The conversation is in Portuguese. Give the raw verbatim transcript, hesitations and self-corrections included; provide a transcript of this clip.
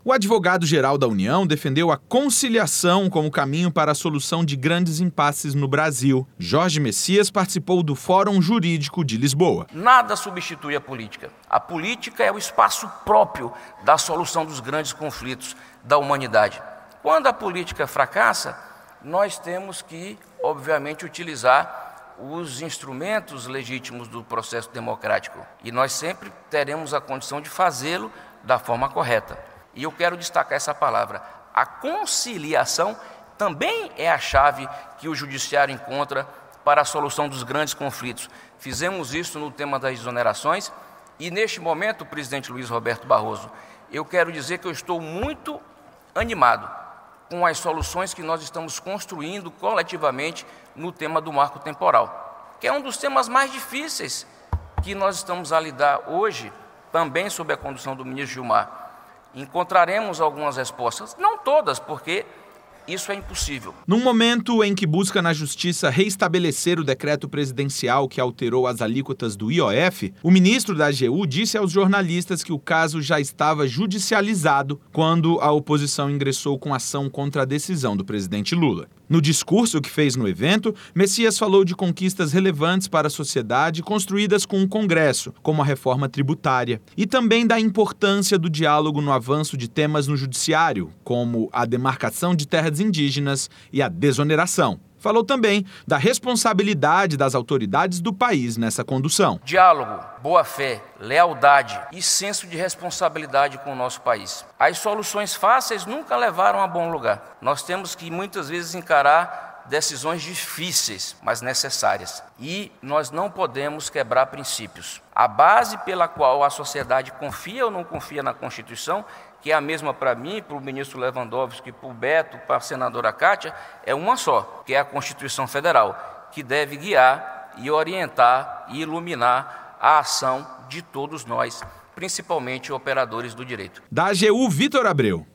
O advogado-geral da União defendeu a conciliação como caminho para a solução de grandes impasses no Brasil. Jorge Messias participou do Fórum Jurídico de Lisboa. Nada substitui a política. A política é o espaço próprio da solução dos grandes conflitos da humanidade. Quando a política fracassa, nós temos que, obviamente, utilizar os instrumentos legítimos do processo democrático. E nós sempre teremos a condição de fazê-lo da forma correta. E eu quero destacar essa palavra. A conciliação também é a chave que o judiciário encontra para a solução dos grandes conflitos. Fizemos isso no tema das exonerações e, neste momento, presidente Luiz Roberto Barroso, eu quero dizer que eu estou muito animado com as soluções que nós estamos construindo coletivamente no tema do marco temporal, que é um dos temas mais difíceis que nós estamos a lidar hoje, também sob a condução do ministro Gilmar. Encontraremos algumas respostas, não todas, porque isso é impossível. Num momento em que busca na Justiça reestabelecer o decreto presidencial que alterou as alíquotas do I O F, o ministro da A G U disse aos jornalistas que o caso já estava judicializado quando a oposição ingressou com ação contra a decisão do presidente Lula. No discurso que fez no evento, Messias falou de conquistas relevantes para a sociedade construídas com o Congresso, como a reforma tributária, e também da importância do diálogo no avanço de temas no judiciário, como a demarcação de terras indígenas e a desoneração. Falou também da responsabilidade das autoridades do país nessa condução. Diálogo, boa-fé, lealdade e senso de responsabilidade com o nosso país. As soluções fáceis nunca levaram a bom lugar. Nós temos que muitas vezes encarar decisões difíceis, mas necessárias. E nós não podemos quebrar princípios. A base pela qual a sociedade confia ou não confia na Constituição, que é a mesma para mim, para o ministro Lewandowski, para o Beto, para a senadora Kátia, é uma só, que é a Constituição Federal, que deve guiar e orientar e iluminar a ação de todos nós, principalmente operadores do direito. Da A G U, Vitor Abreu.